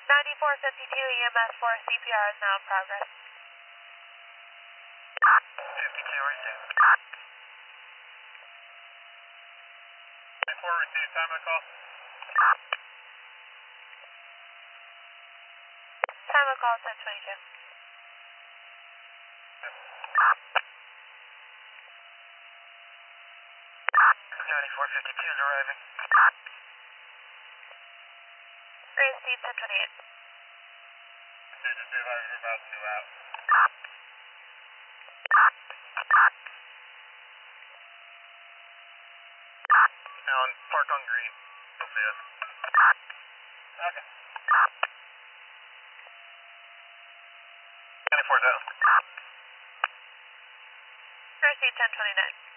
9452 EMS 4 CPR is now in progress. 52 receive. 24 receive, time of call. Time of call 1022. 9452 is arriving. Receive 1028. Just advise we're about to out. Alan, park on green. You'll see us. Okay. 94 down. Receive 1029.